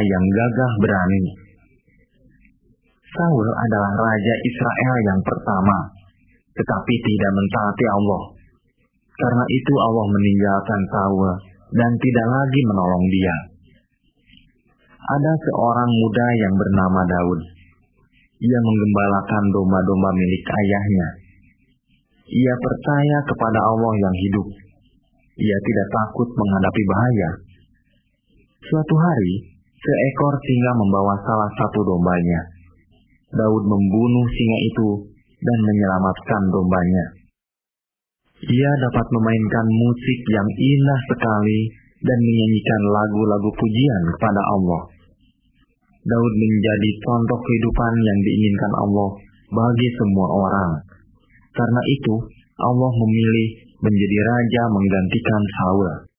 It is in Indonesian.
yang gagah berani. Saul adalah raja Israel yang pertama, tetapi tidak mentaati Allah. Karena itu Allah meninggalkan Saul dan tidak lagi menolong dia. Ada seorang muda yang bernama Daud. Ia menggembalakan domba-domba milik ayahnya. Ia percaya kepada Allah yang hidup. Ia tidak takut menghadapi bahaya. Suatu hari, seekor singa membawa salah satu dombanya. Daud membunuh singa itu dan menyelamatkan dombanya. Ia dapat memainkan musik yang indah sekali dan menyanyikan lagu-lagu pujian kepada Allah. Daud menjadi contoh kehidupan yang diinginkan Allah bagi semua orang. Karena itu, Allah memilih menjadi raja menggantikan Saul.